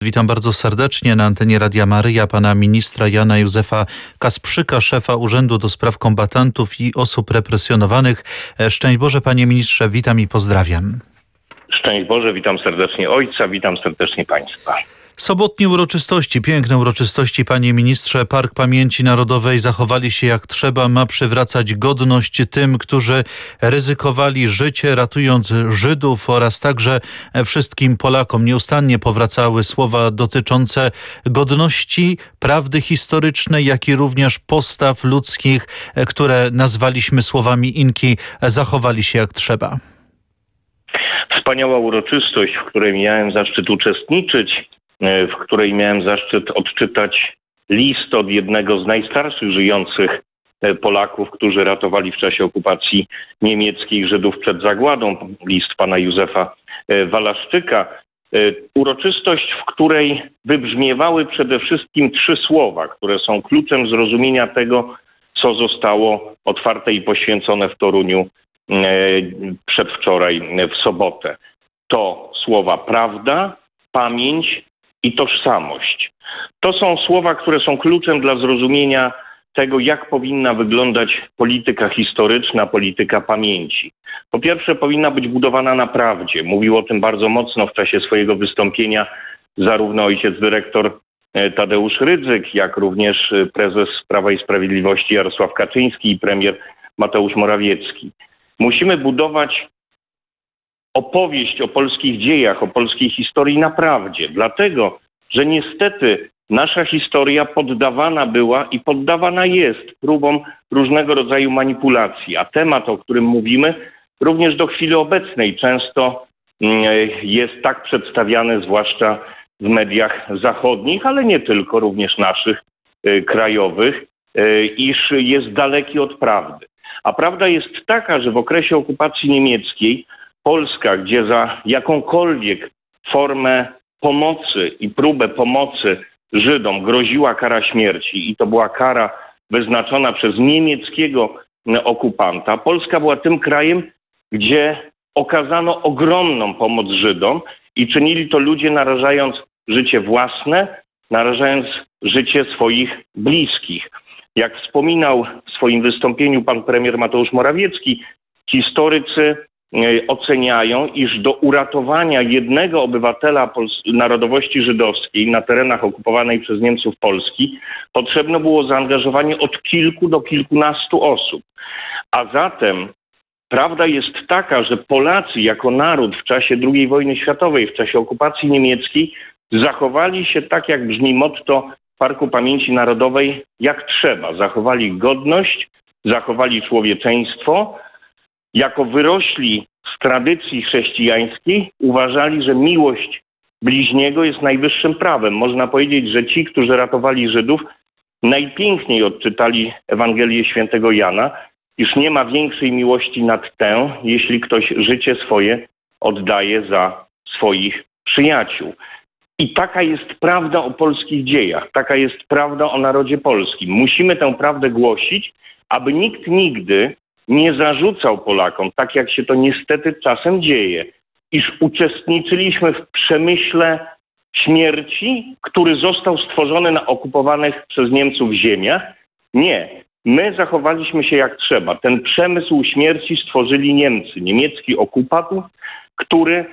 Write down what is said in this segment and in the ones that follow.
Witam bardzo serdecznie na antenie Radia Maryja pana ministra Jana Józefa Kasprzyka, szefa Urzędu do Spraw Kombatantów i Osób Represjonowanych. Szczęść Boże, panie ministrze, witam i pozdrawiam. Szczęść Boże, witam serdecznie ojca, witam serdecznie państwa. Sobotnie uroczystości, piękne uroczystości, panie ministrze. Park Pamięci Narodowej zachowali się jak trzeba, ma przywracać godność tym, którzy ryzykowali życie, ratując Żydów oraz także wszystkim Polakom. Nieustannie powracały słowa dotyczące godności, prawdy historycznej, jak i również postaw ludzkich, które nazwaliśmy słowami Inki, zachowali się jak trzeba. Wspaniała uroczystość, w której miałem zaszczyt uczestniczyć, w której miałem zaszczyt odczytać list od jednego z najstarszych żyjących Polaków, którzy ratowali w czasie okupacji niemieckiej Żydów przed zagładą. List pana Józefa Walaszczyka. Uroczystość, w której wybrzmiewały przede wszystkim 3 słowa, które są kluczem zrozumienia tego, co zostało otwarte i poświęcone w Toruniu przedwczoraj w sobotę. To słowa prawda, pamięć i tożsamość. To są słowa, które są kluczem dla zrozumienia tego, jak powinna wyglądać polityka historyczna, polityka pamięci. Po pierwsze, powinna być budowana na prawdzie. Mówił o tym bardzo mocno w czasie swojego wystąpienia zarówno ojciec dyrektor Tadeusz Rydzyk, jak również prezes Prawa i Sprawiedliwości Jarosław Kaczyński i premier Mateusz Morawiecki. Musimy budować opowieść o polskich dziejach, o polskiej historii na prawdzie. Dlatego, że niestety nasza historia poddawana była i poddawana jest próbom różnego rodzaju manipulacji. A temat, o którym mówimy, również do chwili obecnej często jest tak przedstawiany, zwłaszcza w mediach zachodnich, ale nie tylko, również naszych krajowych, iż jest daleki od prawdy. A prawda jest taka, że w okresie okupacji niemieckiej Polska, gdzie za jakąkolwiek formę pomocy i próbę pomocy Żydom groziła kara śmierci i to była kara wyznaczona przez niemieckiego okupanta, Polska była tym krajem, gdzie okazano ogromną pomoc Żydom i czynili to ludzie narażając życie własne, narażając życie swoich bliskich. Jak wspominał w swoim wystąpieniu pan premier Mateusz Morawiecki, historycy oceniają, iż do uratowania jednego obywatela narodowości żydowskiej na terenach okupowanej przez Niemców Polski potrzebne było zaangażowanie od kilku do kilkunastu osób. A zatem prawda jest taka, że Polacy jako naród w czasie II wojny światowej, w czasie okupacji niemieckiej zachowali się tak, jak brzmi motto Parku Pamięci Narodowej, jak trzeba. Zachowali godność, zachowali człowieczeństwo. Jako wyrośli z tradycji chrześcijańskiej uważali, że miłość bliźniego jest najwyższym prawem. Można powiedzieć, że ci, którzy ratowali Żydów, najpiękniej odczytali Ewangelię świętego Jana, iż nie ma większej miłości nad tę, jeśli ktoś życie swoje oddaje za swoich przyjaciół. I taka jest prawda o polskich dziejach, taka jest prawda o narodzie polskim. Musimy tę prawdę głosić, aby nikt nigdy nie zarzucał Polakom, tak jak się to niestety czasem dzieje, iż uczestniczyliśmy w przemyśle śmierci, który został stworzony na okupowanych przez Niemców ziemiach. Nie. My zachowaliśmy się jak trzeba. Ten przemysł śmierci stworzyli Niemcy, niemiecki okupant, który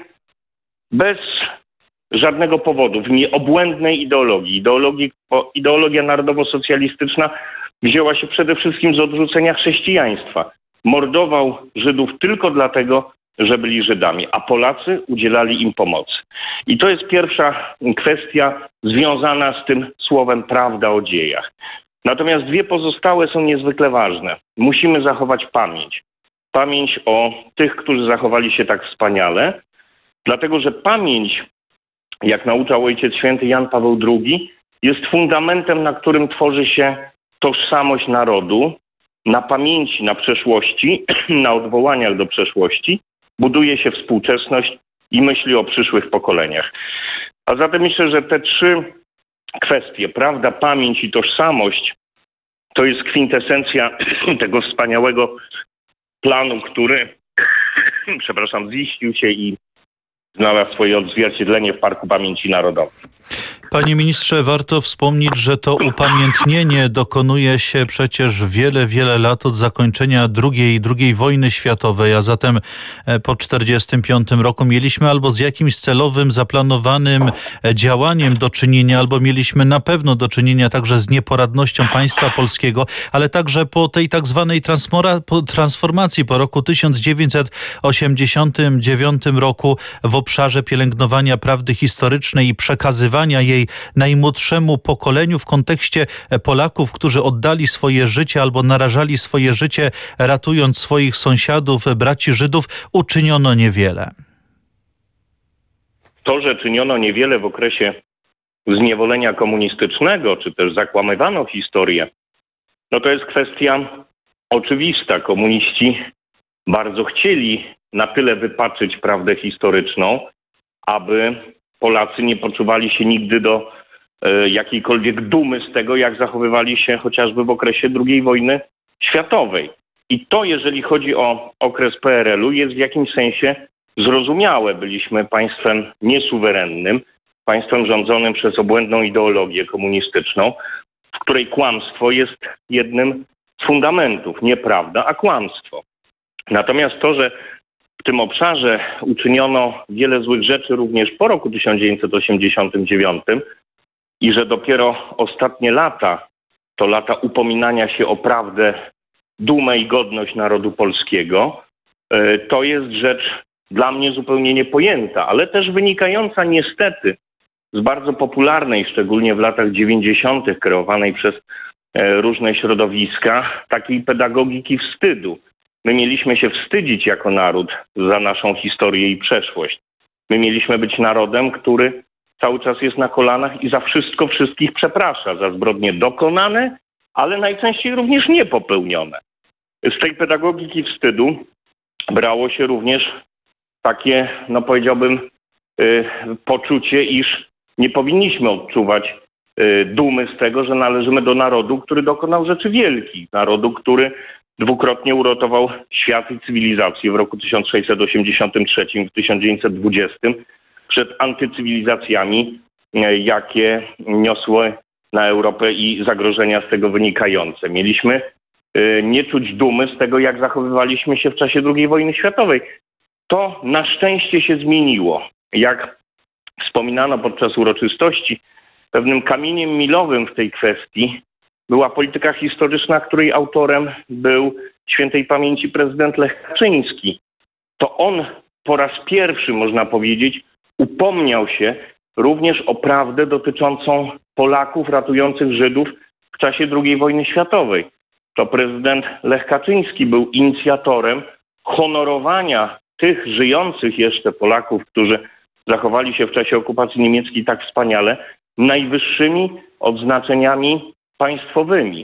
bez żadnego powodu, w nieobłędnej ideologia narodowo-socjalistyczna wzięła się przede wszystkim z odrzucenia chrześcijaństwa. Mordował Żydów tylko dlatego, że byli Żydami, a Polacy udzielali im pomocy. I to jest pierwsza kwestia związana z tym słowem prawda o dziejach. Natomiast 2 pozostałe są niezwykle ważne. Musimy zachować pamięć. Pamięć o tych, którzy zachowali się tak wspaniale, dlatego że pamięć, jak nauczał Ojciec Święty Jan Paweł II, jest fundamentem, na którym tworzy się tożsamość narodu. Na pamięci, na przeszłości, na odwołaniach do przeszłości buduje się współczesność i myśli o przyszłych pokoleniach. A zatem myślę, że te 3 kwestie, prawda, pamięć i tożsamość, to jest kwintesencja tego wspaniałego planu, który ziścił się i znalazł swoje odzwierciedlenie w Parku Pamięci Narodowej. Panie ministrze, warto wspomnieć, że to upamiętnienie dokonuje się przecież wiele lat od zakończenia II wojny światowej, a zatem po 1945 roku mieliśmy albo z jakimś celowym, zaplanowanym działaniem do czynienia, albo mieliśmy na pewno do czynienia także z nieporadnością państwa polskiego, ale także po tej tak zwanej transformacji po roku 1989 roku w obszarze pielęgnowania prawdy historycznej i przekazywania jej najmłodszemu pokoleniu w kontekście Polaków, którzy oddali swoje życie albo narażali swoje życie, ratując swoich sąsiadów, braci Żydów, uczyniono niewiele. To, że czyniono niewiele w okresie zniewolenia komunistycznego, czy też zakłamywano historię, no to jest kwestia oczywista. Komuniści bardzo chcieli na tyle wypaczyć prawdę historyczną, aby Polacy nie poczuwali się nigdy do jakiejkolwiek dumy z tego, jak zachowywali się chociażby w okresie II wojny światowej. I to, jeżeli chodzi o okres PRL-u, jest w jakimś sensie zrozumiałe. Byliśmy państwem niesuwerennym, państwem rządzonym przez obłędną ideologię komunistyczną, w której kłamstwo jest jednym z fundamentów. Nie prawda, a kłamstwo. Natomiast to, że w tym obszarze uczyniono wiele złych rzeczy również po roku 1989 i że dopiero ostatnie lata to lata upominania się o prawdę, dumę i godność narodu polskiego, to jest rzecz dla mnie zupełnie niepojęta, ale też wynikająca niestety z bardzo popularnej, szczególnie w latach 90. kreowanej przez różne środowiska, takiej pedagogiki wstydu. My mieliśmy się wstydzić jako naród za naszą historię i przeszłość. My mieliśmy być narodem, który cały czas jest na kolanach i za wszystko wszystkich przeprasza. Za zbrodnie dokonane, ale najczęściej również niepopełnione. Z tej pedagogiki wstydu brało się również takie, no powiedziałbym, poczucie, iż nie powinniśmy odczuwać dumy z tego, że należymy do narodu, który dokonał rzeczy wielkich. Narodu, który dwukrotnie uratował świat i cywilizację w roku 1683 i w 1920 przed antycywilizacjami, jakie niosły na Europę i zagrożenia z tego wynikające. Mieliśmy nie czuć dumy z tego, jak zachowywaliśmy się w czasie II wojny światowej. To na szczęście się zmieniło. Jak wspominano podczas uroczystości, pewnym kamieniem milowym w tej kwestii była polityka historyczna, której autorem był świętej pamięci prezydent Lech Kaczyński. To on po raz pierwszy, można powiedzieć, upomniał się również o prawdę dotyczącą Polaków ratujących Żydów w czasie II wojny światowej. To prezydent Lech Kaczyński był inicjatorem honorowania tych żyjących jeszcze Polaków, którzy zachowali się w czasie okupacji niemieckiej tak wspaniale, najwyższymi odznaczeniami państwowymi.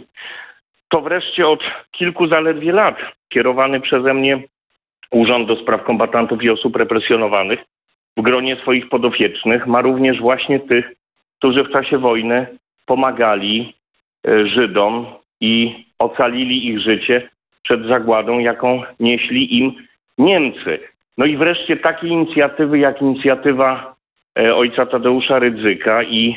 To wreszcie od kilku zaledwie lat kierowany przeze mnie Urząd do Spraw Kombatantów i Osób Represjonowanych w gronie swoich podopiecznych ma również właśnie tych, którzy w czasie wojny pomagali Żydom i ocalili ich życie przed zagładą, jaką nieśli im Niemcy. No i wreszcie takie inicjatywy jak inicjatywa ojca Tadeusza Rydzyka i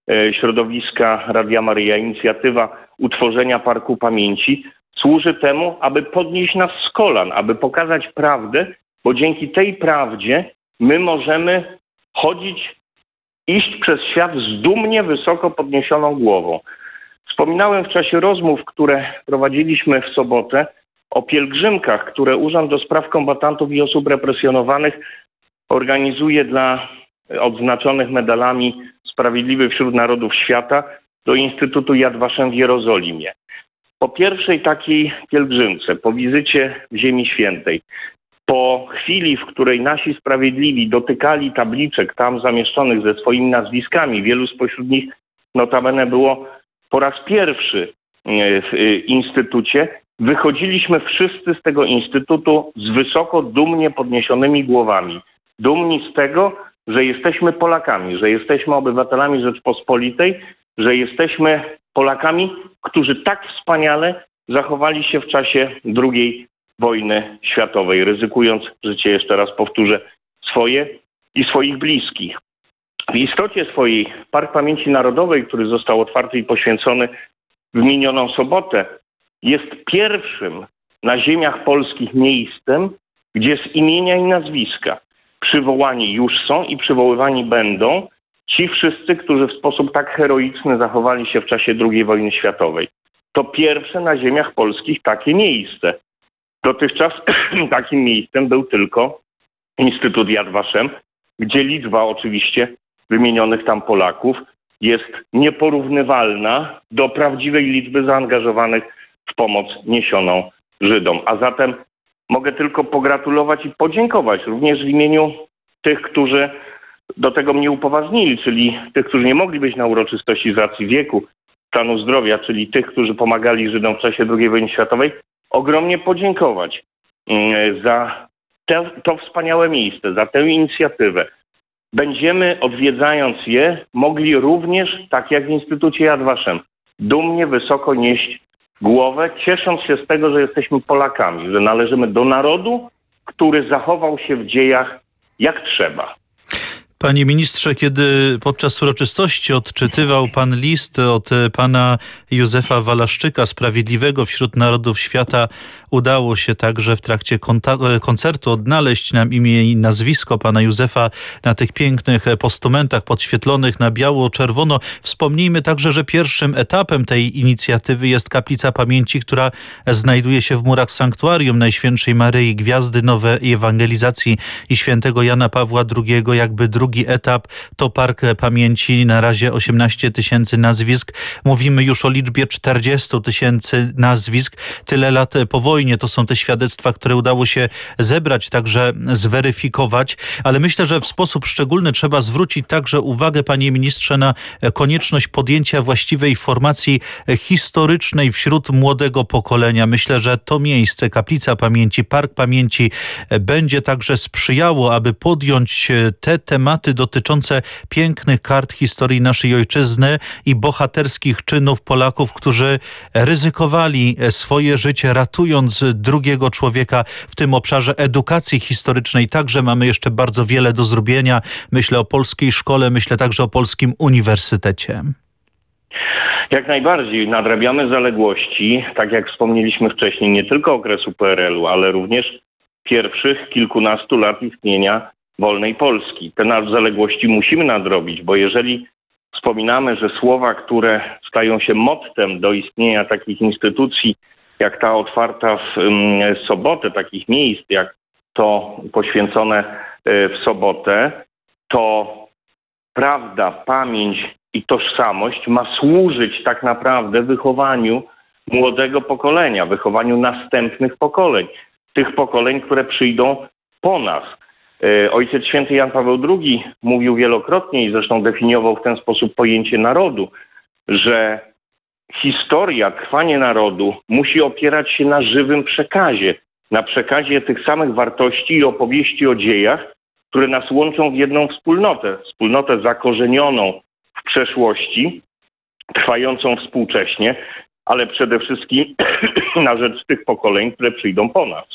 środowiska Radia Maryja, inicjatywa utworzenia Parku Pamięci służy temu, aby podnieść nas z kolan, aby pokazać prawdę, bo dzięki tej prawdzie my możemy chodzić, iść przez świat z dumnie wysoko podniesioną głową. Wspominałem w czasie rozmów, które prowadziliśmy w sobotę, o pielgrzymkach, które Urząd do Spraw Kombatantów i Osób Represjonowanych organizuje dla odznaczonych medalami Sprawiedliwy wśród Narodów Świata do Instytutu Yad Vashem w Jerozolimie. Po pierwszej takiej pielgrzymce, po wizycie w Ziemi Świętej, po chwili, w której nasi sprawiedliwi dotykali tabliczek tam zamieszczonych ze swoimi nazwiskami, wielu spośród nich notabene było po raz pierwszy w Instytucie, wychodziliśmy wszyscy z tego Instytutu z wysoko, dumnie podniesionymi głowami. Dumni z tego, że jesteśmy Polakami, że jesteśmy obywatelami Rzeczpospolitej, że jesteśmy Polakami, którzy tak wspaniale zachowali się w czasie II wojny światowej, ryzykując życie, jeszcze raz powtórzę, swoje i swoich bliskich. W istocie swojej Park Pamięci Narodowej, który został otwarty i poświęcony w minioną sobotę, jest pierwszym na ziemiach polskich miejscem, gdzie z imienia i nazwiska przywołani już są i przywoływani będą ci wszyscy, którzy w sposób tak heroiczny zachowali się w czasie II wojny światowej. To pierwsze na ziemiach polskich takie miejsce. Dotychczas takim miejscem był tylko Instytut Yad Vashem, gdzie liczba oczywiście wymienionych tam Polaków jest nieporównywalna do prawdziwej liczby zaangażowanych w pomoc niesioną Żydom. A zatem mogę tylko pogratulować i podziękować również w imieniu tych, którzy do tego mnie upoważnili, czyli tych, którzy nie mogli być na uroczystości z racji wieku, stanu zdrowia, czyli tych, którzy pomagali Żydom w czasie II wojny światowej, ogromnie podziękować za to wspaniałe miejsce, za tę inicjatywę. Będziemy, odwiedzając je, mogli również, tak jak w Instytucie Yad Vashem, dumnie, wysoko nieść głowę, ciesząc się z tego, że jesteśmy Polakami, że należymy do narodu, który zachował się w dziejach jak trzeba. Panie ministrze, kiedy podczas uroczystości odczytywał pan list od pana Józefa Walaszczyka, Sprawiedliwego wśród Narodów Świata, udało się także w trakcie koncertu odnaleźć nam imię i nazwisko pana Józefa na tych pięknych postumentach podświetlonych na biało-czerwono. Wspomnijmy także, że pierwszym etapem tej inicjatywy jest Kaplica Pamięci, która znajduje się w murach Sanktuarium Najświętszej Maryi Gwiazdy Nowej Ewangelizacji i świętego Jana Pawła II. Jakby drugi etap to Park Pamięci, na razie 18 000 nazwisk. Mówimy już o liczbie 40 000 nazwisk. Tyle lat po wojnie to są te świadectwa, które udało się zebrać, także zweryfikować. Ale myślę, że w sposób szczególny trzeba zwrócić także uwagę, panie ministrze, na konieczność podjęcia właściwej formacji historycznej wśród młodego pokolenia. Myślę, że to miejsce, Kaplica Pamięci, Park Pamięci będzie także sprzyjało, aby podjąć te tematy dotyczące pięknych kart historii naszej ojczyzny i bohaterskich czynów Polaków, którzy ryzykowali swoje życie, ratując drugiego człowieka w tym obszarze edukacji historycznej. Także mamy jeszcze bardzo wiele do zrobienia. Myślę o polskiej szkole, myślę także o polskim uniwersytecie. Jak najbardziej nadrabiamy zaległości, tak jak wspomnieliśmy wcześniej, nie tylko okresu PRL-u, ale również pierwszych kilkunastu lat istnienia wolnej Polski. Te zaległości musimy nadrobić, bo jeżeli wspominamy, że słowa, które stają się mottem do istnienia takich instytucji, jak ta otwarta w sobotę, takich miejsc, jak to poświęcone w sobotę, to prawda, pamięć i tożsamość ma służyć tak naprawdę wychowaniu młodego pokolenia, wychowaniu następnych pokoleń, tych pokoleń, które przyjdą po nas. Ojciec Święty Jan Paweł II mówił wielokrotnie i zresztą definiował w ten sposób pojęcie narodu, że historia, trwanie narodu musi opierać się na żywym przekazie, na przekazie tych samych wartości i opowieści o dziejach, które nas łączą w jedną wspólnotę zakorzenioną w przeszłości, trwającą współcześnie, ale przede wszystkim na rzecz tych pokoleń, które przyjdą po nas.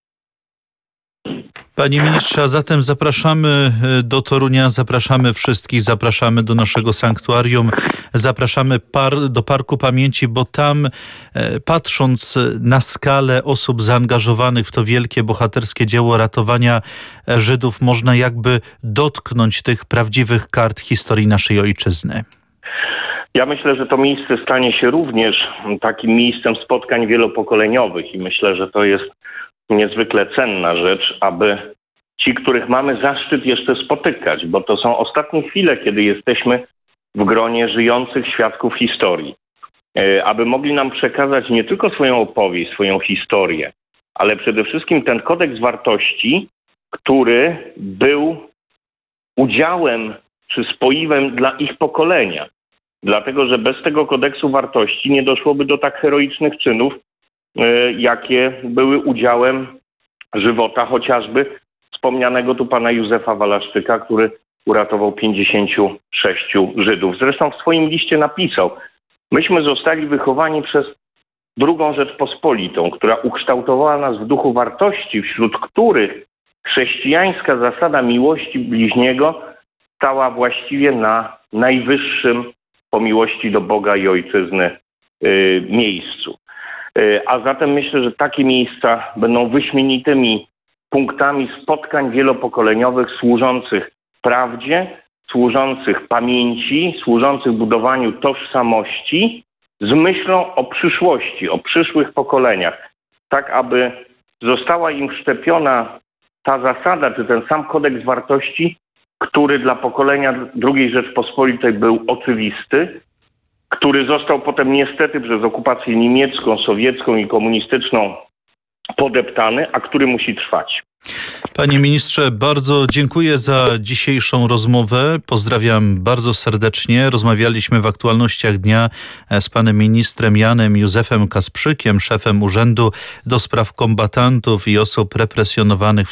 Panie ministrze, a zatem zapraszamy do Torunia, zapraszamy wszystkich, zapraszamy do naszego sanktuarium, zapraszamy do Parku Pamięci, bo tam patrząc na skalę osób zaangażowanych w to wielkie, bohaterskie dzieło ratowania Żydów, można jakby dotknąć tych prawdziwych kart historii naszej ojczyzny. Ja myślę, że to miejsce stanie się również takim miejscem spotkań wielopokoleniowych i myślę, że to jest niezwykle cenna rzecz, aby ci, których mamy zaszczyt jeszcze spotykać, bo to są ostatnie chwile, kiedy jesteśmy w gronie żyjących świadków historii, aby mogli nam przekazać nie tylko swoją opowieść, swoją historię, ale przede wszystkim ten kodeks wartości, który był udziałem czy spoiwem dla ich pokolenia. Dlatego, że bez tego kodeksu wartości nie doszłoby do tak heroicznych czynów, jakie były udziałem żywota chociażby wspomnianego tu pana Józefa Walaszczyka, który uratował 56 Żydów. Zresztą w swoim liście napisał: myśmy zostali wychowani przez II Rzeczpospolitą, która ukształtowała nas w duchu wartości, wśród których chrześcijańska zasada miłości bliźniego stała właściwie na najwyższym po miłości do Boga i ojczyzny miejscu. A zatem myślę, że takie miejsca będą wyśmienitymi punktami spotkań wielopokoleniowych służących prawdzie, służących pamięci, służących budowaniu tożsamości z myślą o przyszłości, o przyszłych pokoleniach, tak aby została im wszczepiona ta zasada, czy ten sam kodeks wartości, który dla pokolenia II Rzeczpospolitej był oczywisty, który został potem niestety przez okupację niemiecką, sowiecką i komunistyczną podeptany, a który musi trwać. Panie ministrze, bardzo dziękuję za dzisiejszą rozmowę. Pozdrawiam bardzo serdecznie. Rozmawialiśmy w aktualnościach dnia z panem ministrem Janem Józefem Kasprzykiem, szefem Urzędu do Spraw Kombatantów i Osób Represjonowanych w